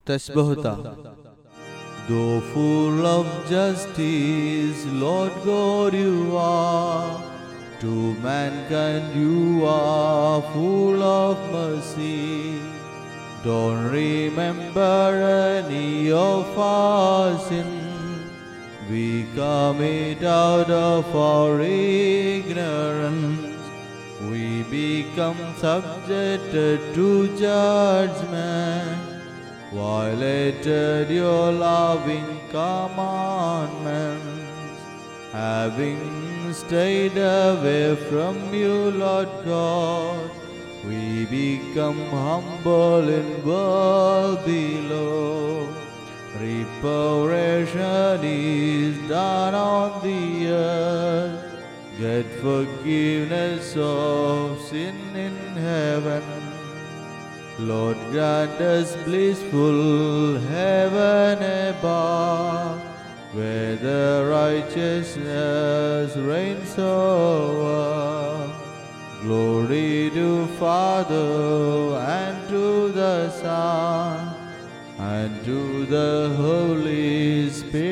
Tashbahata. Though full of justice, Lord God, you are. To mankind you are full of mercy. Don't remember any of our sin. We commit out of our ignorance. We become subjected to judgment. Violated your loving commandments. Having stayed away from you, Lord God, we become humble in world below. Reparation is done on the earth. Get forgiveness of sin in heaven. Lord, grant us blissful heaven above, where the righteousness reigns over. Glory to Father and to the Son and to the Holy Spirit.